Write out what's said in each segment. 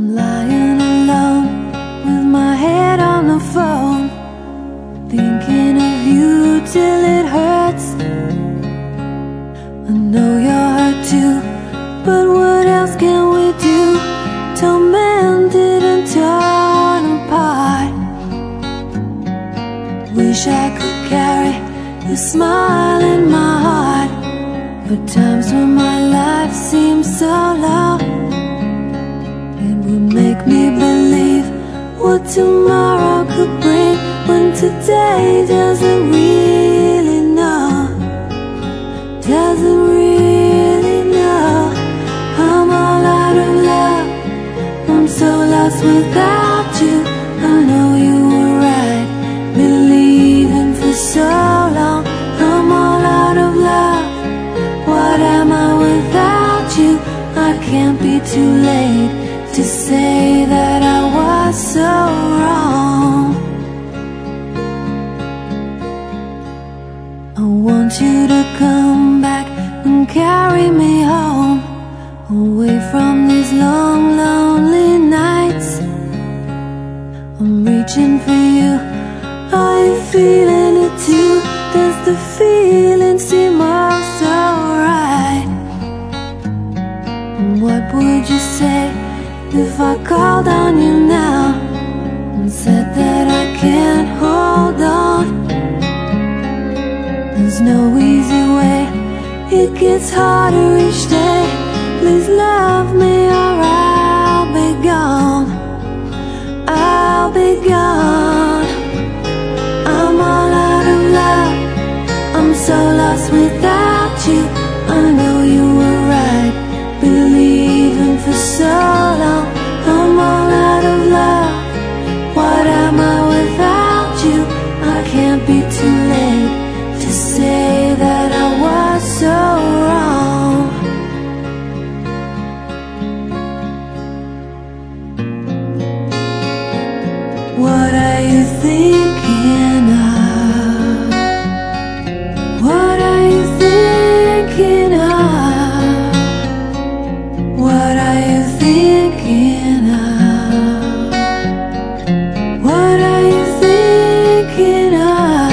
I'm lying alone with my head on the phone, thinking of you till it hurts. I know you're hurt too, but what else can we do? Tormented and torn apart. Wish I could carry your smile in my heart, but times when my life seems so low, it would make me believe what tomorrow could bring, when today doesn't really know, doesn't really know. I'm all out of love, I'm so lost without you. I know you were right, believing for so long. I'm all out of love, what am I without you? I can't be too late to say that I was so wrong. I want you to come back and carry me home, away from these long, lonely nights. I'm reaching for you, are you feeling it too? Does the feeling seem all so right? And what would you say if I called on you now and said that I can't hold on? There's no easy way, it gets harder each day. Please love me or I'll be gone, I'll be gone. I'm all out of love, I'm so lost without you. I know you were right, believing for so long. I'm all out of love, what am I without you? I can't be too late to say that I was so wrong. What are you thinking of? What are you thinking of? What are you thinking of? What are you thinking of?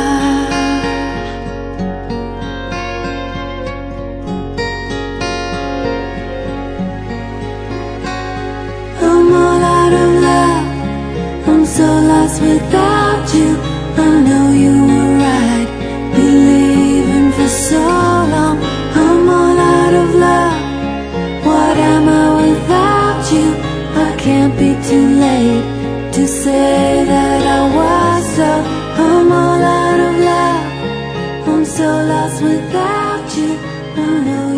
I'm all out of love, I'm so lost without you. I know you were right, believing for so long. I'm all out of love, what am I without you? I can't be too late to say that I was so. I'm all out of love, I'm so lost without you. I know